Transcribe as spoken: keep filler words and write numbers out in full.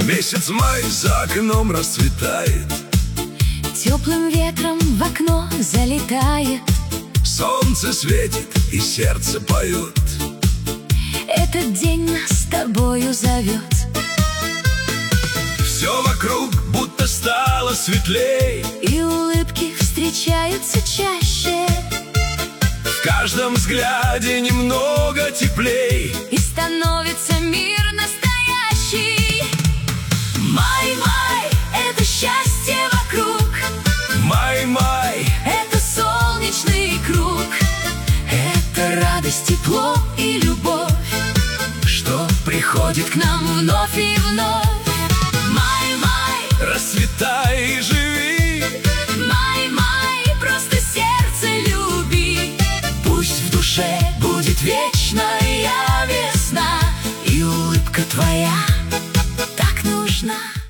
Месяц май за окном расцветает, теплым ветром в окно залетает. солнце светит и сердце поет. Этот день нас с тобою зовет. Все вокруг будто стало светлей, И улыбки встречаются чаще, в каждом взгляде немного теплей. и становится мир настоящий. Май, май, это счастье вокруг. Май-май, Это солнечный круг. Это радость, тепло и любовь, что приходит к нам вновь и вновь. Май, май, расцветай и живи. май, май, просто сердце люби. Пусть в душе Будет вечная весна, и улыбка твоя так нужна.